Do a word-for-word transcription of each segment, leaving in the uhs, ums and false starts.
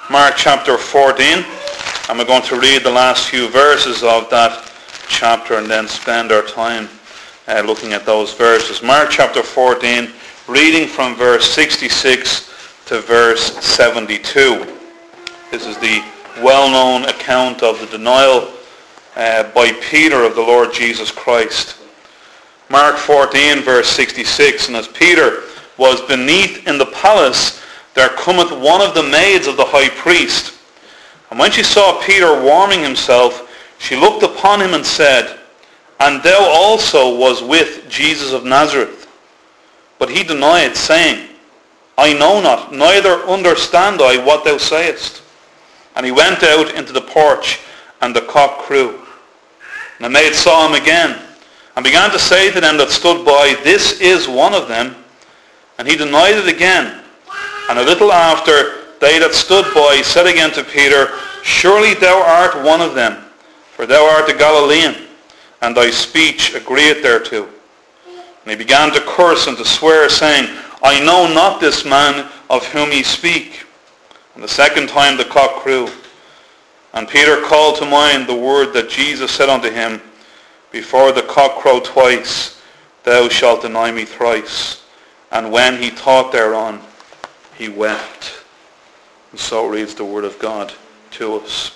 Mark chapter fourteen, and we're going to read the last few verses of that chapter and then spend our time uh, looking at those verses. Mark chapter fourteen, reading from verse sixty-six to verse seventy-two. This is the well-known account of the denial uh, by Peter of the Lord Jesus Christ. Mark fourteen, verse sixty-six, and as Peter was beneath in the palace, there cometh one of the maids of the high priest. And when she saw Peter warming himself, she looked upon him and said, And thou also was with Jesus of Nazareth. But he denied, saying, I know not, neither understand I what thou sayest. And he went out into the porch, and the cock crew. And the maid saw him again, and began to say to them that stood by, This is one of them. And he denied it again. And a little after, they that stood by said again to Peter, Surely thou art one of them, for thou art a Galilean, and thy speech agreeth thereto. And he began to curse and to swear, saying, I know not this man of whom ye speak. And the second time the cock crew. And Peter called to mind the word that Jesus said unto him, Before the cock crow twice, thou shalt deny me thrice. And when he thought thereon, he wept. And so reads the word of God to us.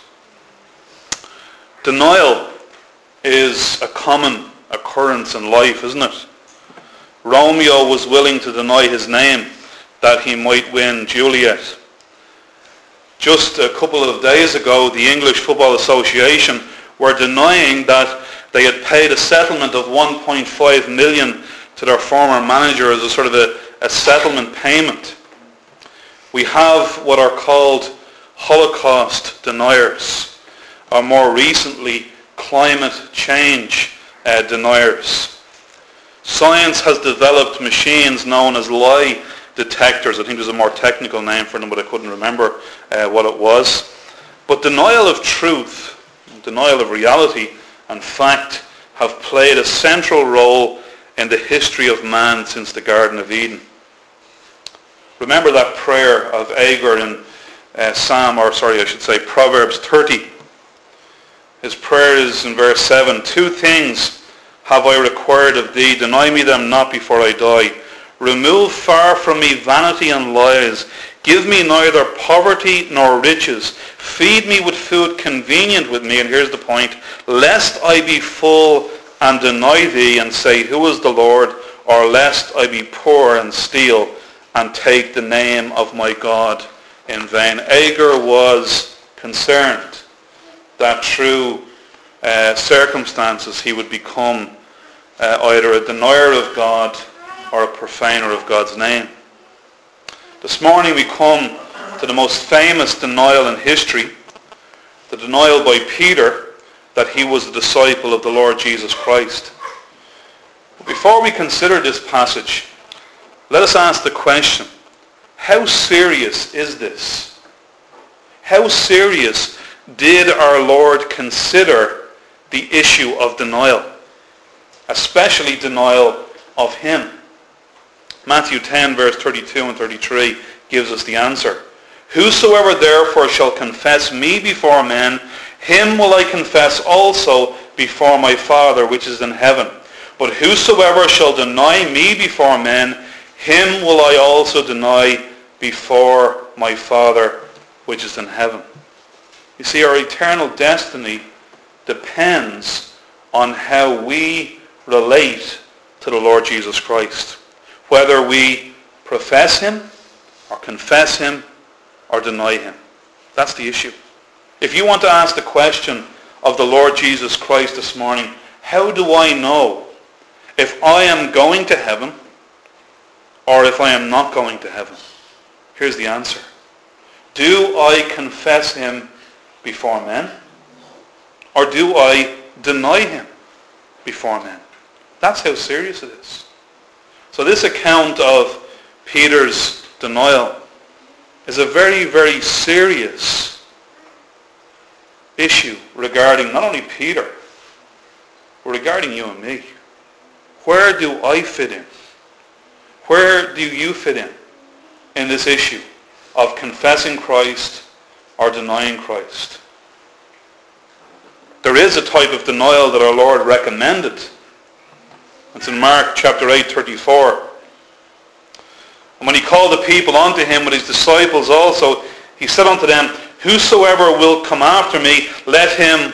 Denial is a common occurrence in life, isn't it? Romeo was willing to deny his name that he might win Juliet. Just a couple of days ago, the English Football Association were denying that they had paid a settlement of one point five million to their former manager as a sort of a, a settlement payment. We have what are called Holocaust deniers, or more recently, climate change uh, deniers. Science has developed machines known as lie detectors. I think there's a more technical name for them, but I couldn't remember uh, what it was. But denial of truth, denial of reality and fact have played a central role in the history of man since the Garden of Eden. Remember that prayer of Agur in uh, Psalm, or sorry, I should say Proverbs thirty. His prayer is in verse seven, Two things have I required of thee, deny me them not before I die. Remove far from me vanity and lies. Give me neither poverty nor riches. Feed me with food convenient with me, and here's the point, lest I be full and deny thee and say, Who is the Lord? Or lest I be poor and steal and take the name of my God in vain. Agur was concerned that through uh, circumstances he would become uh, either a denier of God or a profaner of God's name. This morning we come to the most famous denial in history, the denial by Peter that he was a disciple of the Lord Jesus Christ. Before we consider this passage, let us ask the question, how serious is this? How serious did our Lord consider the issue of denial, especially denial of him? Matthew ten, verse thirty-two and thirty-three gives us the answer. Whosoever therefore shall confess me before men, him will I confess also before my Father which is in heaven. But whosoever shall deny me before men, him will I also deny before my Father which is in heaven. You see, our eternal destiny depends on how we relate to the Lord Jesus Christ. Whether we profess him or confess him or deny him. That's the issue. If you want to ask the question of the Lord Jesus Christ this morning, how do I know if I am going to heaven or if I am not going to heaven? Here's the answer. Do I confess him before men? Or do I deny him before men? That's how serious it is. So this account of Peter's denial is a very, very serious issue regarding not only Peter, but regarding you and me. Where do I fit in? Where do you fit in in this issue of confessing Christ or denying Christ. There is a type of denial that our Lord recommended. It's in Mark chapter eight, thirty-four. And when he called the people unto him with his disciples also, he said unto them, whosoever will come after me, let him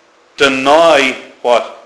deny what?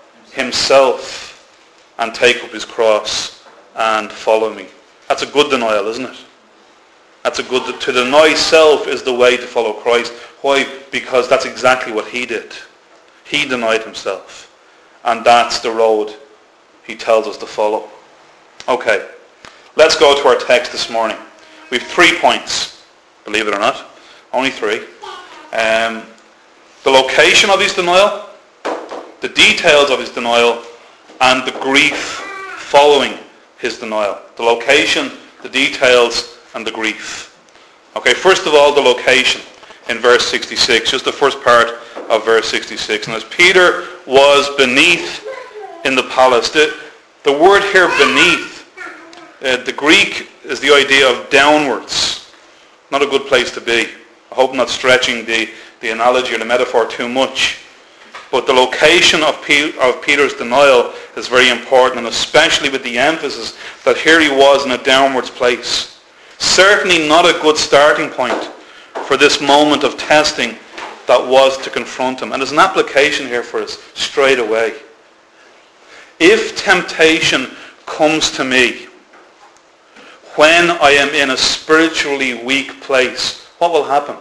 Himself, and take up his cross and follow me. That's a good denial, isn't it? That's a good, to deny self is the way to follow Christ. Why? Because that's exactly what he did. He denied himself. And that's the road he tells us to follow. Okay, let's go to our text this morning. We have three points, believe it or not. Only three. Um, the location of his denial, the details of his denial, and the grief following his denial. The location, the details, and the grief. Okay, first of all, the location in verse sixty-six, just the first part of verse sixty-six. And as Peter was beneath in the palace, the, the word here beneath, uh, the Greek is the idea of downwards. Not a good place to be. I hope I'm not stretching the, the analogy or the metaphor too much. But the location of, P, of Peter's denial is very important, and especially with the emphasis that here he was in a downwards place. Certainly not a good starting point for this moment of testing that was to confront him. And there's an application here for us straight away. If temptation comes to me when I am in a spiritually weak place, what will happen?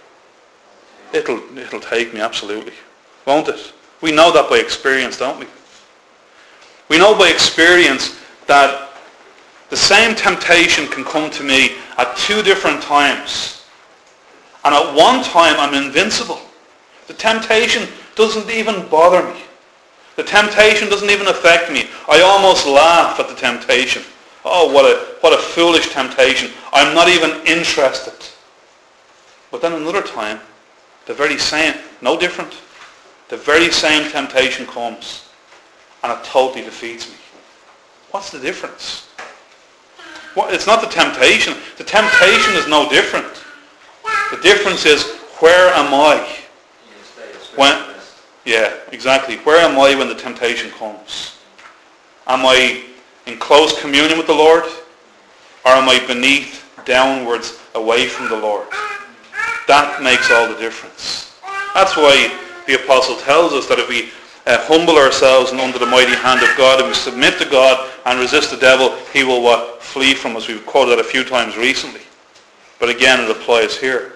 It'll, it'll take me, absolutely. Won't it? We know that by experience, don't we? We know by experience that the same temptation can come to me at two different times. And at one time I'm invincible. The temptation doesn't even bother me. The temptation doesn't even affect me. I almost laugh at the temptation. Oh, what a, what a foolish temptation. I'm not even interested. But then another time, the very same, no different. The very same temptation comes and it totally defeats me. What's the difference? Well, it's not the temptation. The temptation is no different. The difference is, where am I? When, yeah, exactly. Where am I when the temptation comes? Am I in close communion with the Lord? Or am I beneath, downwards, away from the Lord? That makes all the difference. That's why the apostle tells us that if we uh, humble ourselves and under the mighty hand of God, and we submit to God and resist the devil, he will what? Flee from us. We've quoted that a few times recently. But again, it applies here.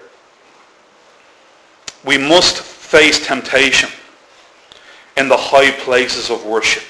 We must face temptation in the high places of worship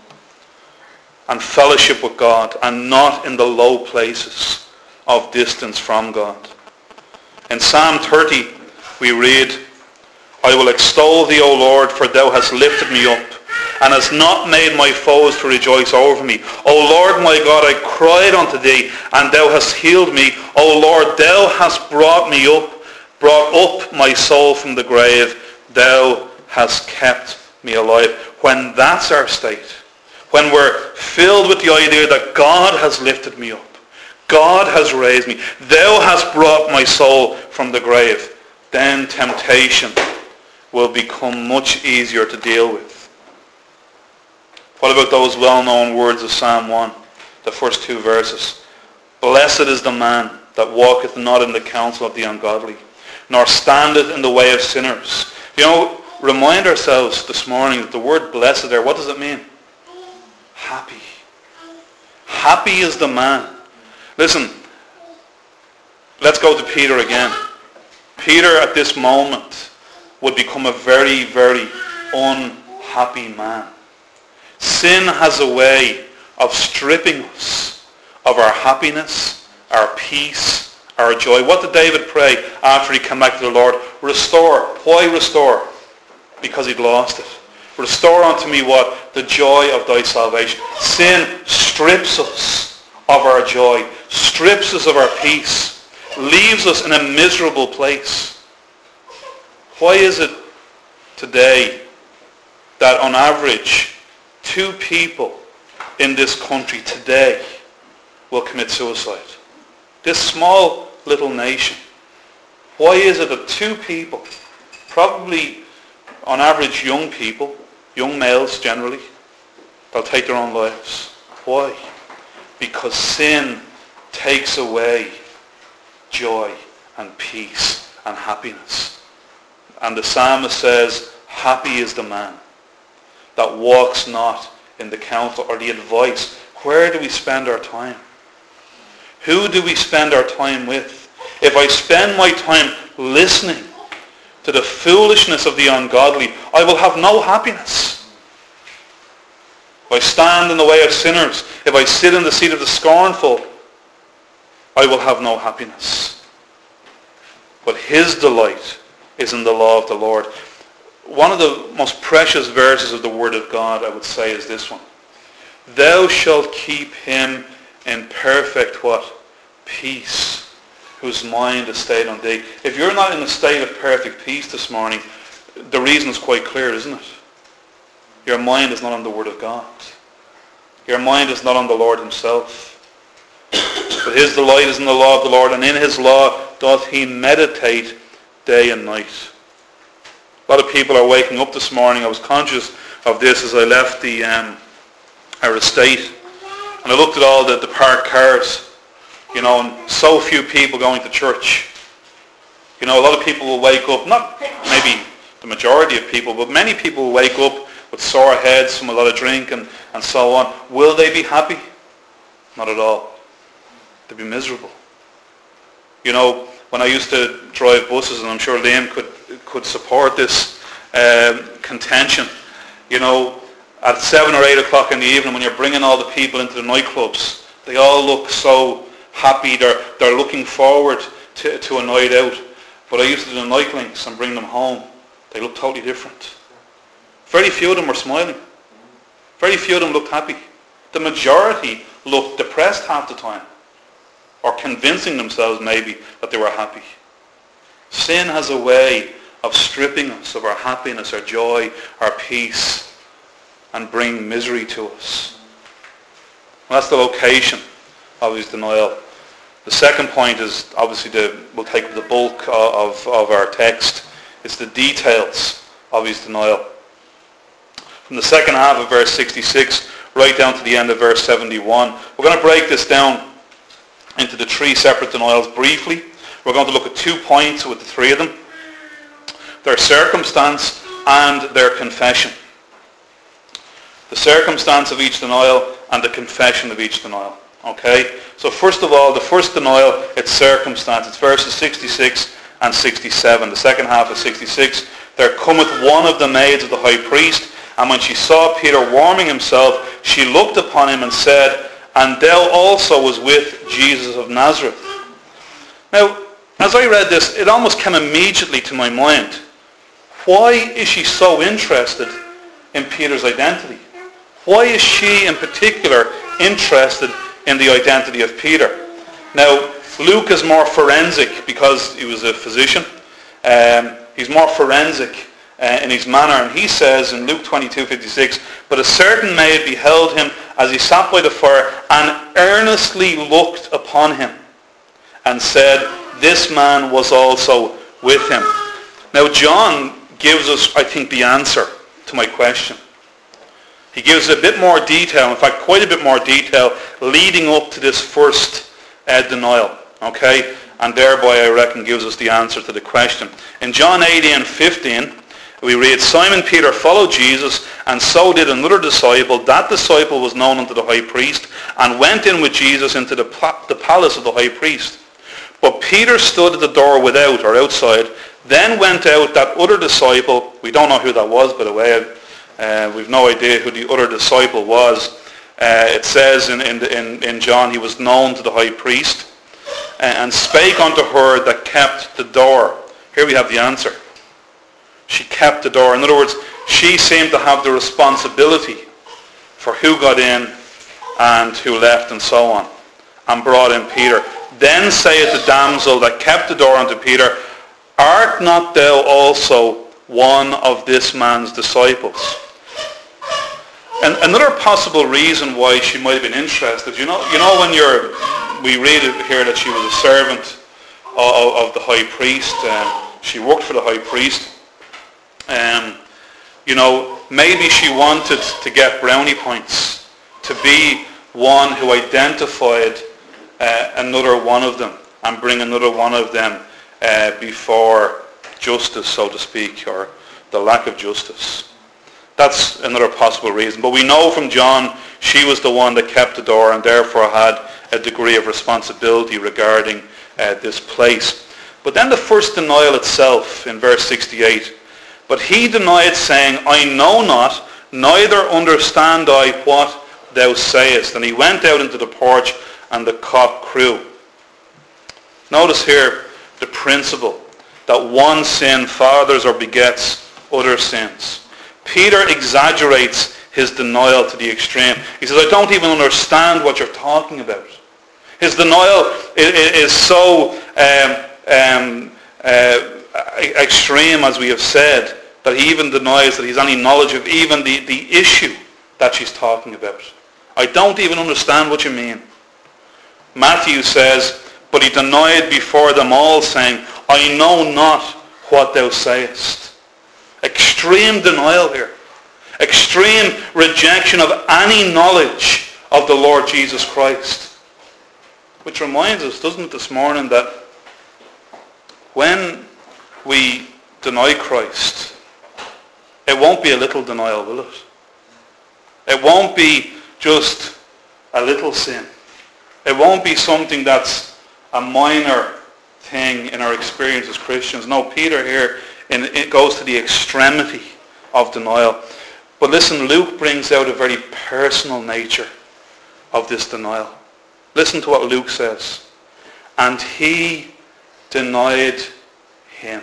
and fellowship with God, and not in the low places of distance from God. In Psalm thirty, we read, I will extol thee, O Lord, for thou hast lifted me up, and hast not made my foes to rejoice over me. O Lord my God, I cried unto thee, and thou hast healed me. O Lord, thou hast brought me up, brought up my soul from the grave. Thou hast kept me alive. When that's our state, when we're filled with the idea that God has lifted me up, God has raised me, thou hast brought my soul from the grave, then temptation will become much easier to deal with. What about those well-known words of Psalm one, the first two verses? Blessed is the man that walketh not in the counsel of the ungodly, nor standeth in the way of sinners. You know, remind ourselves this morning that the word blessed there, what does it mean? Happy. Happy is the man. Listen, let's go to Peter again. Peter at this moment would become a very, very unhappy man. Sin has a way of stripping us of our happiness, our peace, our joy. What did David pray after he came back to the Lord? Restore. Why restore? Because he'd lost it. Restore unto me what? The joy of thy salvation. Sin strips us of our joy, strips us of our peace, leaves us in a miserable place. Why is it today that on average two people in this country today will commit suicide? This small little nation Why is it that two people, probably on average young people, young males generally, they'll take their own lives? Why? Because sin takes away joy and peace and happiness. And the psalmist says, happy is the man that walks not in the counsel or the advice. Where do we spend our time? Who do we spend our time with? If I spend my time listening to the foolishness of the ungodly, I will have no happiness. If I stand in the way of sinners, if I sit in the seat of the scornful, I will have no happiness. But his delight is in the law of the Lord. One of the most precious verses of the Word of God, I would say, is this one. Thou shalt keep him in perfect what? Peace, whose mind is stayed on thee. If you're not in a state of perfect peace this morning, the reason is quite clear, isn't it? Your mind is not on the Word of God. Your mind is not on the Lord himself. But his delight is in the law of the Lord, and in his law doth he meditate day and night. A lot of people are waking up this morning. I was conscious of this as I left the um, our estate, and I looked at all the, the parked cars, you know, and so few people going to church. You know, a lot of people will wake up, not maybe the majority of people, but many people will wake up with sore heads from a lot of drink and, and so on. Will they be happy? Not at all. They'll be miserable. You know, when I used to drive buses, and I'm sure Liam could could support this um, contention, you know, at seven or eight o'clock in the evening when you're bringing all the people into the nightclubs, they all look so happy. They're they're looking forward to, to a night out. But I used to do the night links and bring them home. They look totally different. Very few of them were smiling. Very few of them looked happy. The majority looked depressed half the time, or convincing themselves maybe that they were happy. Sin has a way of stripping us of our happiness, our joy, our peace, and bring misery to us. Well, that's the location of his denial. The second point is obviously the, we'll take the bulk of, of our text. It's the details of his denial. From the second half of verse sixty-six right down to the end of verse seventy-one. We're going to break this down into the three separate denials briefly. We're going to look at two points with the three of them. Their circumstance and their confession. The circumstance of each denial and the confession of each denial. Okay? So first of all, the first denial, it's circumstance. It's verses sixty-six and sixty-seven. The second half of sixty-six. There cometh one of the maids of the high priest, and when she saw Peter warming himself, she looked upon him and said, And thou also was with Jesus of Nazareth. Now, as I read this, it almost came immediately to my mind. Why is she so interested in Peter's identity? Why is she in particular interested in the identity of Peter? Now, Luke is more forensic because he was a physician. Um, he's more forensic uh, in his manner. And he says in Luke twenty-two fifty-six, But a certain maid beheld him as he sat by the fire and earnestly looked upon him and said, This man was also with him. Now, John gives us, I think, the answer to my question. He gives a bit more detail, in fact, quite a bit more detail, leading up to this first uh, denial. Okay? And thereby, I reckon, gives us the answer to the question. In John eighteen fifteen, we read, Simon Peter followed Jesus, and so did another disciple. That disciple was known unto the high priest, and went in with Jesus into the, pa- the palace of the high priest. But Peter stood at the door without, or outside. Then went out that other disciple. We don't know who that was, by the way. Uh, we've no idea who the other disciple was. Uh, it says in, in, in, in John, he was known to the high priest, uh, and spake unto her that kept the door. Here we have the answer. She kept the door. In other words, she seemed to have the responsibility for who got in and who left and so on, and brought in Peter. Then saith the damsel that kept the door unto Peter, Art not thou also one of this man's disciples? And another possible reason why she might have been interested, you know, you know when you're, we read it here that she was a servant of, of the high priest. Um, she worked for the high priest. Um, you know, maybe she wanted to get brownie points, to be one who identified uh, another one of them and bring another one of them uh, before justice, so to speak, or the lack of justice. That's another possible reason. But we know from John she was the one that kept the door and therefore had a degree of responsibility regarding uh, this place. But then the first denial itself in verse sixty-eight. But he denied, saying, I know not, neither understand I what thou sayest. And he went out into the porch, and the cock crew. Notice here the principle that one sin fathers or begets other sins. Peter exaggerates his denial to the extreme. He says, I don't even understand what you're talking about. His denial is so um, um, uh, extreme, as we have said, that he even denies that he's any knowledge of even the, the issue that she's talking about. I don't even understand what you mean. Matthew says, but he denied before them all, saying, I know not what thou sayest. Extreme denial here. Extreme rejection of any knowledge of the Lord Jesus Christ. Which reminds us, doesn't it, this morning, that when we deny Christ, it won't be a little denial, will it? It won't be just a little sin. It won't be something that's a minor thing in our experience as Christians. No, Peter here, in, it goes to the extremity of denial. But listen, Luke brings out a very personal nature of this denial. Listen to what Luke says. And he denied him.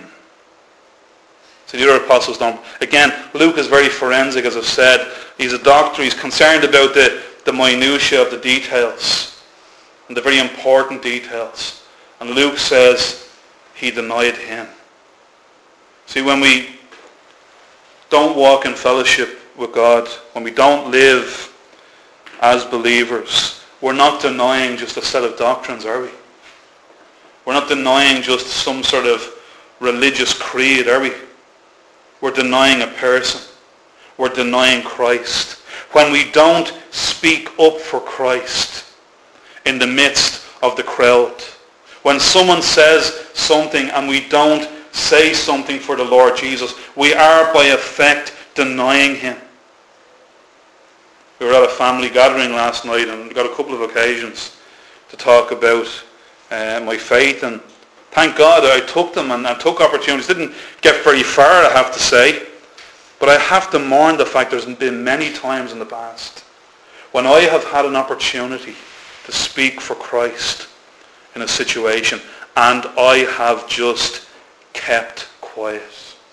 So the other apostles don't. Again, Luke is very forensic, as I've said. He's a doctor. He's concerned about the, the minutiae of the details and the very important details. And Luke says he denied him. See, when we don't walk in fellowship with God, when we don't live as believers, we're not denying just a set of doctrines, are we? We're not denying just some sort of religious creed, are we? We're denying a person. We're denying Christ. When we don't speak up for Christ in the midst of the crowd, when someone says something and we don't say something for the Lord Jesus, we are by effect denying him. We were at a family gathering last night and got a couple of occasions to talk about uh, my faith, and thank God I took them and I took opportunities. Didn't get very far, I have to say, but I have to mourn the fact there's been many times in the past when I have had an opportunity to speak for Christ in a situation and I have just kept quiet.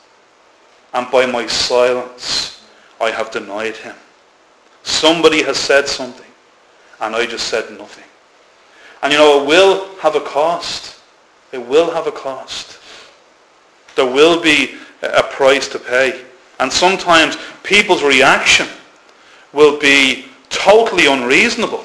And by my silence, I have denied him. Somebody has said something, and I just said nothing. And you know, it will have a cost. It will have a cost. There will be a price to pay. And sometimes people's reaction will be totally unreasonable.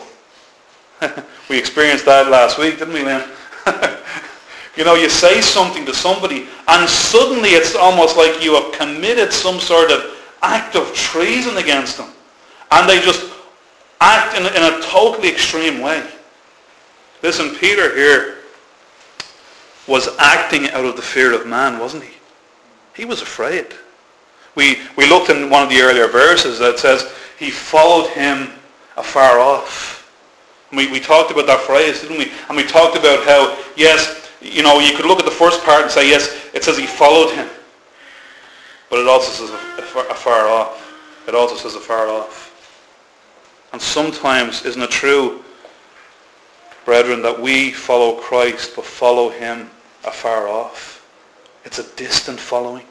We experienced that last week, didn't we, Lynn? You know, you say something to somebody and suddenly it's almost like you have committed some sort of act of treason against them. And they just act in, in a totally extreme way. Listen, Peter here was acting out of the fear of man, wasn't he? He was afraid. We, we looked in one of the earlier verses that says he followed him afar off. And we, we talked about that phrase, didn't we? And we talked about how, yes, you know, you could look at the first part and say, yes, it says he followed him. But it also says afar off. It also says afar off. And sometimes, isn't it true, brethren, that we follow Christ but follow him afar off? It's a distant following.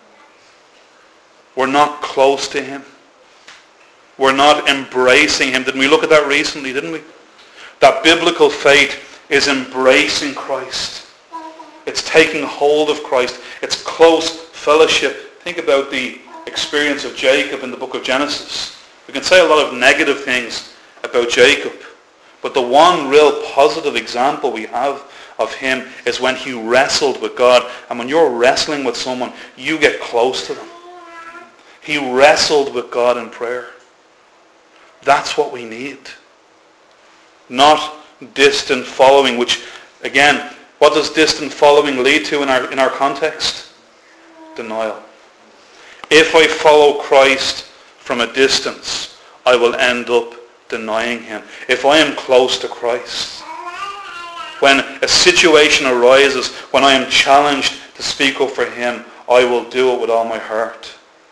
We're not close to him. We're not embracing him. Didn't we look at that recently, didn't we? That biblical faith is embracing Christ. It's taking hold of Christ. It's close fellowship. Think about the experience of Jacob in the book of Genesis. We can say a lot of negative things about Jacob, but the one real positive example we have of him is when he wrestled with God. And when you're wrestling with someone, you get close to them. He wrestled with God in prayer. That's what we need. Not distant following, which, again, what does distant following lead to in our, in our context? Denial. If I follow Christ from a distance, I will end up denying him. If I am close to Christ, when a situation arises, when I am challenged to speak up for him, I will do it with all my heart.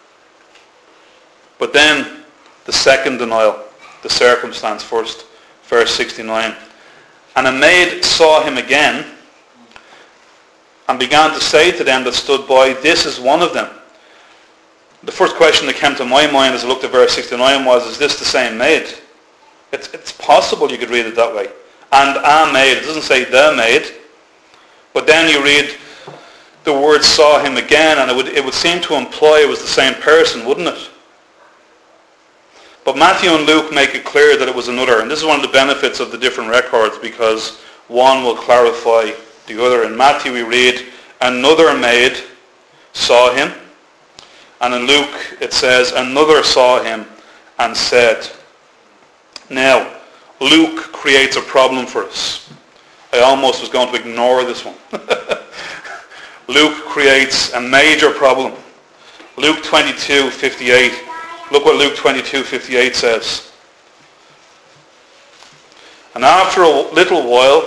But then, the second denial, the circumstance first, verse sixty-nine. And a maid saw him again, and began to say to them that stood by, this is one of them. The first question that came to my mind as I looked at verse sixty-nine was, is this the same maid? It's, it's possible you could read it that way. And a maid. It doesn't say the maid. But then you read the word saw him again, and it would, it would seem to imply it was the same person, wouldn't it? But Matthew and Luke make it clear that it was another. And this is one of the benefits of the different records, because one will clarify the other. In Matthew we read, another maid saw him. And in Luke it says, another saw him and said. Now, Luke creates a problem for us. I almost was going to ignore this one. Luke creates a major problem. Luke twenty-two fifty-eight. Look what Luke twenty-two fifty-eight says. And after a little while,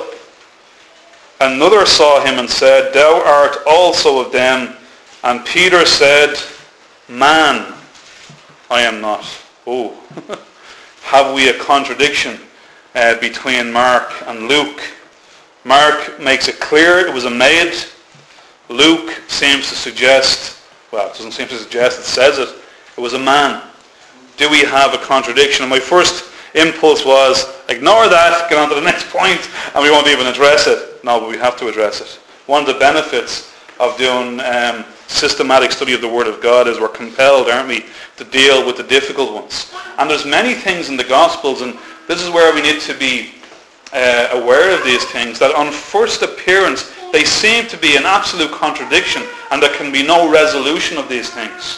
another saw him and said, thou art also of them. And Peter said, man, I am not. Oh, have we a contradiction uh, between Mark and Luke? Mark makes it clear it was a maid. Luke seems to suggest, well, it doesn't seem to suggest, it says it, it was a man. Do we have a contradiction? And my first impulse was, ignore that, get on to the next point, and we won't even address it. No, but we have to address it. One of the benefits of doing um, systematic study of the Word of God is we're compelled, aren't we, to deal with the difficult ones. And there's many things in the Gospels, and this is where we need to be uh, aware of these things, that on first appearance, they seem to be an absolute contradiction, and there can be no resolution of these things.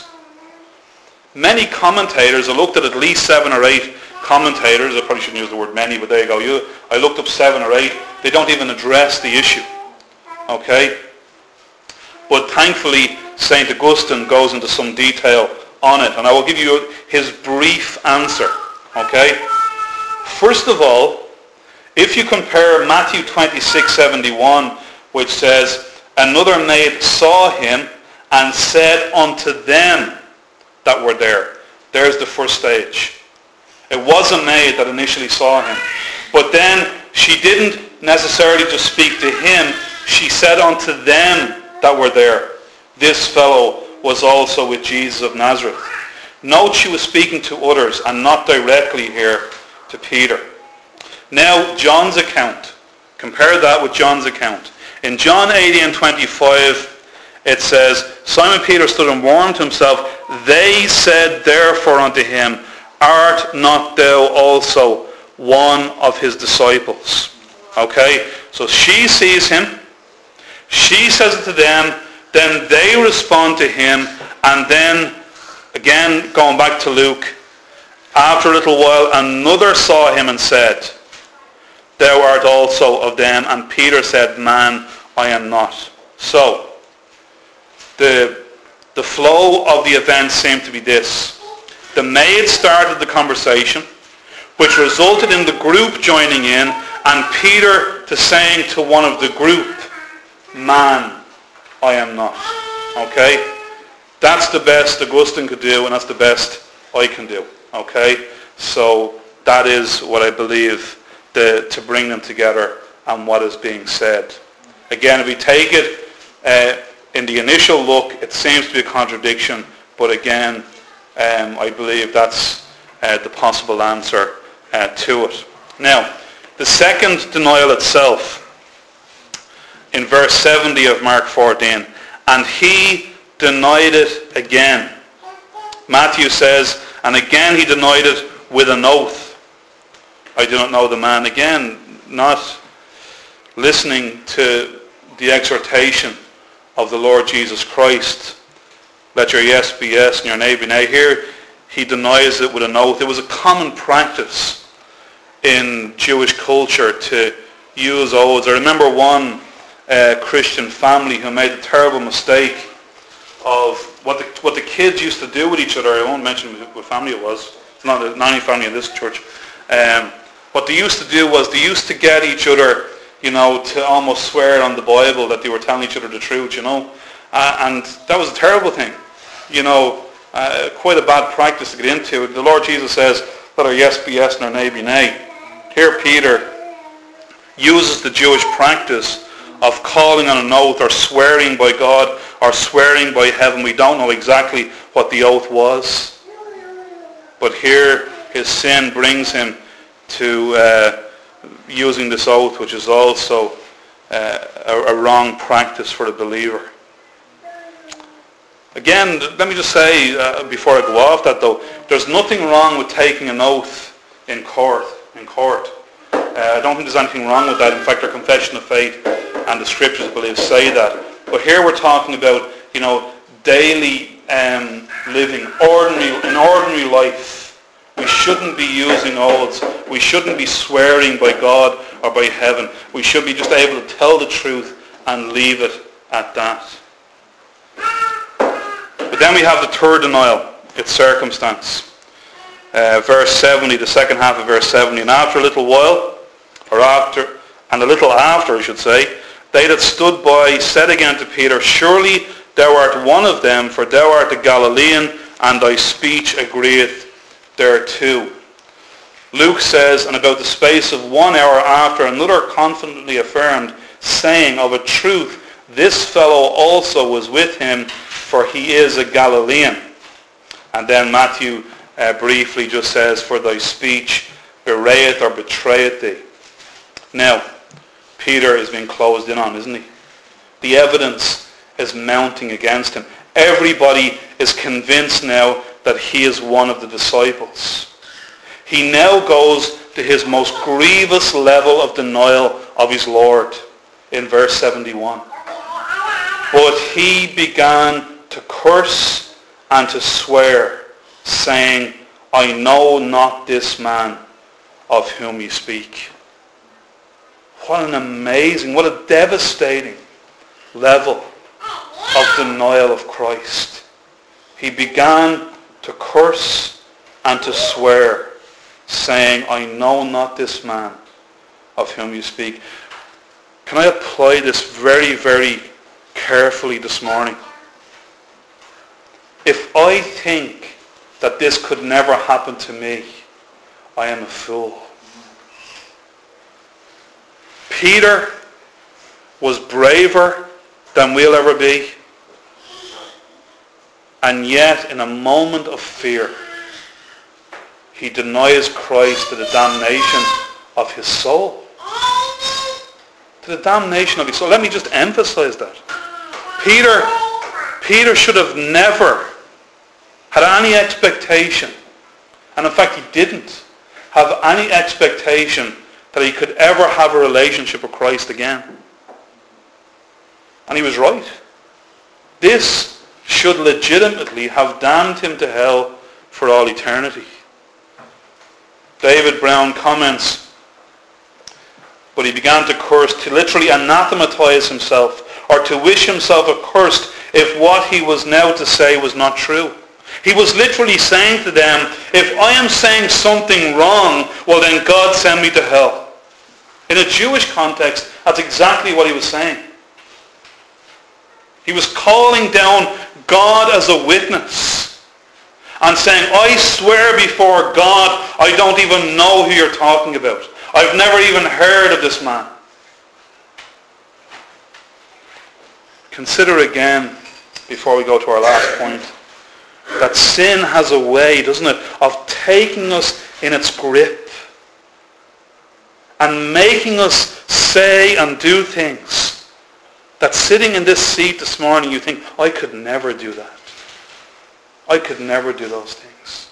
Many commentators, I looked at at least seven or eight commentators, I probably shouldn't use the word many, but there you go. You, I looked up seven or eight. They don't even address the issue. Okay? But thankfully, Saint Augustine goes into some detail on it, and I will give you his brief answer. Okay? First of all, if you compare Matthew twenty-six seventy-one, which says, another maid saw him and said unto them that were there. There's the first stage. It was a maid that initially saw him. But then she didn't necessarily just speak to him. She said unto them that were there, this fellow was also with Jesus of Nazareth. Note she was speaking to others and not directly here to Peter. Now John's account. Compare that with John's account. In John eighteen and twenty-five, it says, Simon Peter stood and warmed himself. They said therefore unto him, art not thou also one of his disciples? Okay, so she sees him. She says it to them. Then they respond to him. And then, again, going back to Luke, after a little while, another saw him and said, thou art also of them. And Peter said, man, I am not. So, the, the flow of the events seemed to be this. The maid started the conversation, which resulted in the group joining in, and Peter to saying to one of the group, man, I am not. Okay? That's the best Augustine could do, and that's the best I can do. Okay? So that is what I believe the, to bring them together and what is being said. Again, if we take it uh, in the initial look, it seems to be a contradiction, but again, um, I believe that's uh, the possible answer uh, to it. Now, the second denial itself, in verse seventy of Mark fourteen, and he denied it again. Matthew says, and again he denied it with an oath. I do not know the man. Again, not listening to the exhortation of the Lord Jesus Christ, let your yes be yes and your nay be nay. Here he denies it with an oath. It was a common practice in Jewish culture to use oaths. I remember one uh, Christian family who made a terrible mistake of what the, what the kids used to do with each other. I won't mention what family it was. It's not, a, not any family in this church. Um, what they used to do was they used to get each other, you know, to almost swear on the Bible that they were telling each other the truth, you know. Uh, and that was a terrible thing. You know, uh, quite a bad practice to get into. The Lord Jesus says, let our yes be yes and our nay be nay. Here Peter uses the Jewish practice of calling on an oath or swearing by God or swearing by heaven. We don't know exactly what the oath was. But here his sin brings him to uh, using this oath, which is also uh, a, a wrong practice for the believer. Again, let me just say, uh, before I go off that though, there's nothing wrong with taking an oath in court. In court. Uh, I don't think there's anything wrong with that. In fact, our confession of faith and the scriptures, I believe, say that. But here we're talking about, you know, daily um, living, ordinary, in ordinary life. We shouldn't be using oaths. We shouldn't be swearing by God or by heaven. We should be just able to tell the truth and leave it at that. But then we have the third denial, its circumstance. Uh, verse seventy, the second half of verse seventy. And after a little while, or after, and a little after, I should say, they that stood by said again to Peter, surely thou art one of them, for thou art a Galilean, and thy speech agreeth thereto. Luke says, and about the space of one hour after, another confidently affirmed, saying, of a truth, this fellow also was with him, for he is a Galilean. And then Matthew uh, briefly just says, for thy speech bewrayeth or betrayeth thee. Now, Peter is being closed in on, isn't he? The evidence is mounting against him. Everybody is convinced now that he is one of the disciples. He now goes to his most grievous level of denial of his Lord in verse seventy-one. But he began to curse and to swear, saying, I know not this man of whom you speak. What an amazing, what a devastating level of denial of Christ. He began to curse and to swear, saying, I know not this man of whom you speak. Can I apply this very, very carefully this morning? If I think that this could never happen to me, I am a fool. Peter was braver than we'll ever be. And yet, in a moment of fear, he denies Christ to the damnation of his soul. To the damnation of his soul. Let me just emphasize that. Peter, Peter should have never had any expectation, and in fact he didn't have any expectation that he could ever have a relationship with Christ again. And he was right. This should legitimately have damned him to hell for all eternity. David Brown comments, but he began to curse, to literally anathematize himself, or to wish himself accursed if what he was now to say was not true. He was literally saying to them, if I am saying something wrong, well then God send me to hell. In a Jewish context, that's exactly what he was saying. He was calling down God as a witness and saying, I swear before God, I don't even know who you're talking about. I've never even heard of this man. Consider again, before we go to our last point, that sin has a way, doesn't it, of taking us in its grip and making us say and do things that sitting in this seat this morning you think, I could never do that. I could never do those things.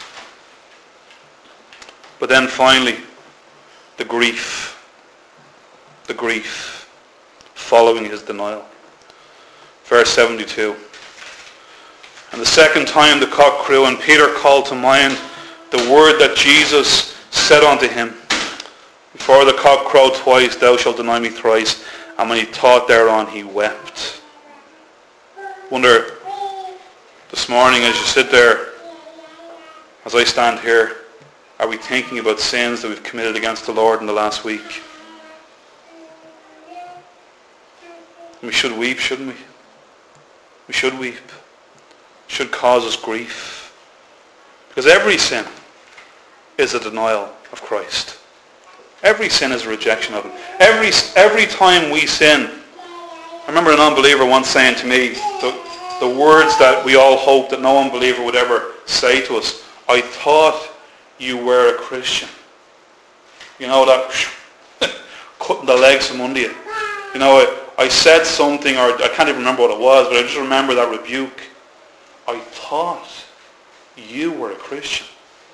But then finally, the grief. the grief following his denial. Verse seventy-two. And the second time the cock crew, and Peter called to mind the word that Jesus said unto him, Before the cock crow twice, thou shalt deny me thrice. And when he thought thereon, he wept. Wonder, this morning as you sit there, as I stand here, are we thinking about sins that we've committed against the Lord in the last week? We should weep, shouldn't we? We should weep. It should cause us grief. Because every sin is a denial of Christ. Every sin is a rejection of him. Every, every time we sin, I remember an unbeliever once saying to me, the, the words that we all hope that no unbeliever would ever say to us, I thought you were a Christian. You know, that cutting the legs from under you. You know, I, I said something, or I can't even remember what it was, but I just remember that rebuke. I thought you were a Christian.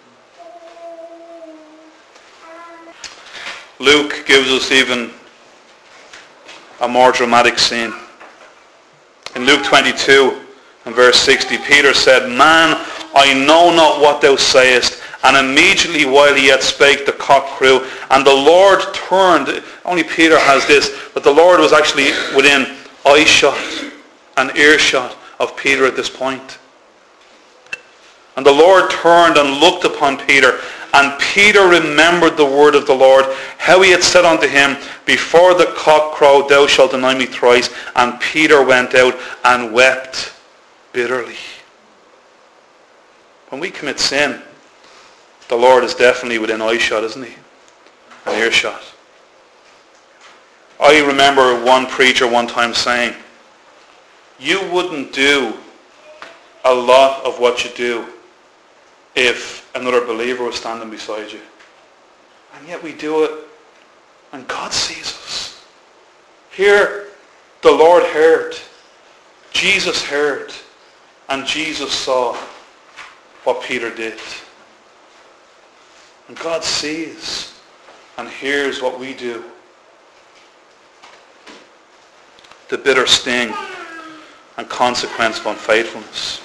Luke gives us even a more dramatic scene. In Luke twenty-two and verse sixty, Peter said, Man, I know not what thou sayest. And immediately while he yet spake, the cock crew, and the Lord turned. Only Peter has this, but the Lord was actually within eyeshot and earshot of Peter at this point. And the Lord turned and looked upon Peter, and Peter remembered the word of the Lord, how he had said unto him, Before the cock crow, thou shalt deny me thrice. And Peter went out and wept bitterly. When we commit sin, the Lord is definitely within eyeshot, isn't he? An earshot. I remember one preacher one time saying, you wouldn't do a lot of what you do if another believer was standing beside you. And yet we do it, and God sees us. Here, the Lord heard, Jesus heard, and Jesus saw what Peter did. And God sees and hears what we do. The bitter sting and consequence of unfaithfulness.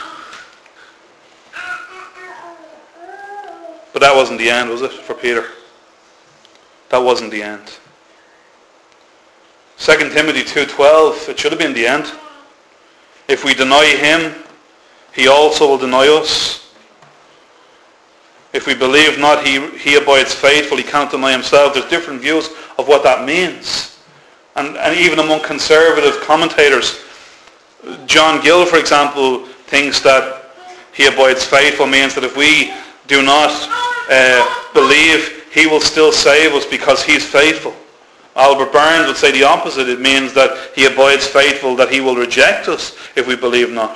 But that wasn't the end, was it, for Peter? That wasn't the end. Second Timothy two twelve, it should have been the end. If we deny him, he also will deny us. If we believe not, he, he abides faithful, he can't deny himself. There's different views of what that means. And, and even among conservative commentators, John Gill, for example, thinks that he abides faithful means that if we do not uh, believe, he will still save us because he's faithful. Albert Barnes would say the opposite. It means that he abides faithful, that he will reject us if we believe not.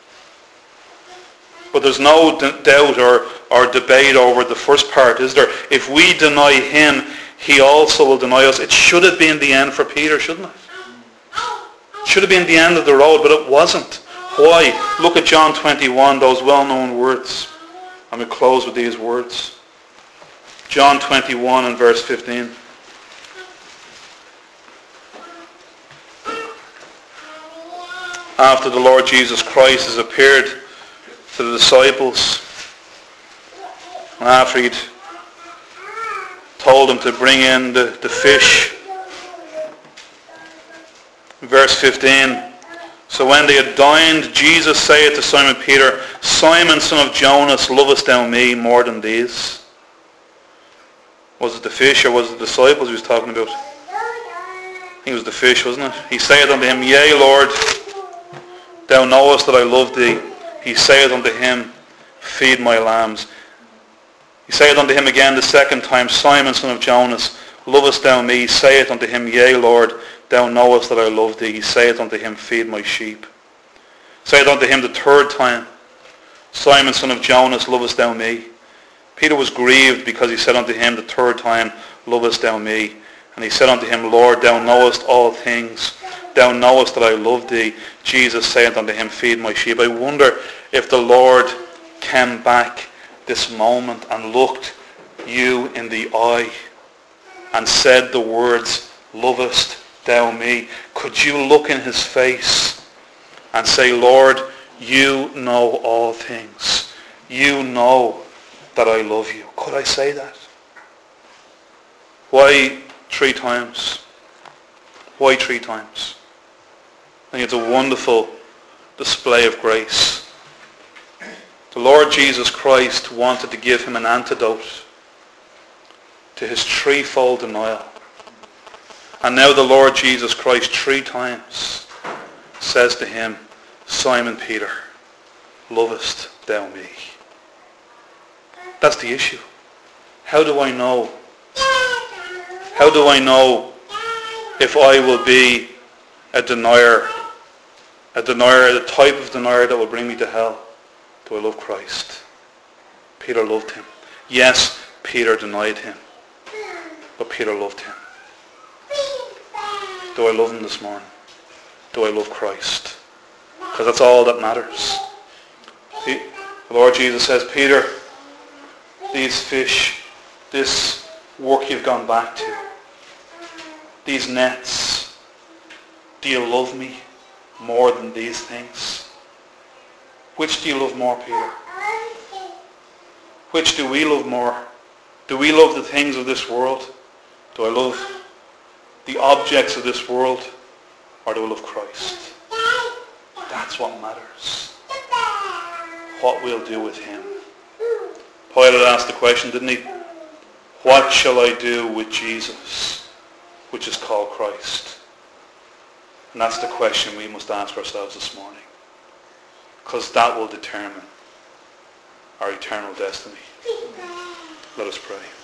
But there's no d- doubt or, or debate over the first part, is there? If we deny him, he also will deny us. It should have been the end for Peter, shouldn't it? It should have been the end of the road, but it wasn't. Why? Look at John twenty-one, those well-known words. And we close with these words. John twenty-one and verse fifteen. After the Lord Jesus Christ has appeared to the disciples, and after he'd told them to bring in the, the fish, verse fifteen, so when they had dined, Jesus saith to Simon Peter, Simon, son of Jonas, lovest thou me more than these? Was it the fish or was it the disciples he was talking about? I think it was the fish, wasn't it? He saith unto him, Yea, Lord, thou knowest that I love thee. He saith unto him, Feed my lambs. He saith unto him again the second time, Simon, son of Jonas, lovest thou me? He saith unto him, Yea, Lord, thou knowest that I love thee. He saith unto him, Feed my sheep. He saith unto him the third time, Simon, son of Jonas, lovest thou me? Peter was grieved because he said unto him the third time, Lovest thou me? And he said unto him, Lord, thou knowest all things. Thou knowest that I love thee. Jesus saith unto him, Feed my sheep. I wonder if the Lord came back this moment and looked you in the eye and said the words, lovest thou me? Could you look in his face and say, Lord, you know all things. You know that I love you. Could I say that? Why three times? Why three times? I think it's a wonderful display of grace. The Lord Jesus Christ wanted to give him an antidote to his threefold denial. And now the Lord Jesus Christ three times says to him, Simon Peter, lovest thou me? That's the issue. How do I know? How do I know if I will be a denier, a denier, the type of denier that will bring me to hell? Do I love Christ? Peter loved him. Yes, Peter denied him, but Peter loved him. Do I love him this morning? Do I love Christ? Because that's all that matters. The Lord Jesus says, Peter, these fish, this work you've gone back to, these nets, do you love me more than these things? Which do you love more, Peter? Which do we love more? Do we love the things of this world? Do I love the objects of this world? Or do I love Christ? That's what matters. What we'll do with him. Pilate asked the question, didn't he? What shall I do with Jesus, which is called Christ? And that's the question we must ask ourselves this morning. Because that will determine our eternal destiny. Let us pray.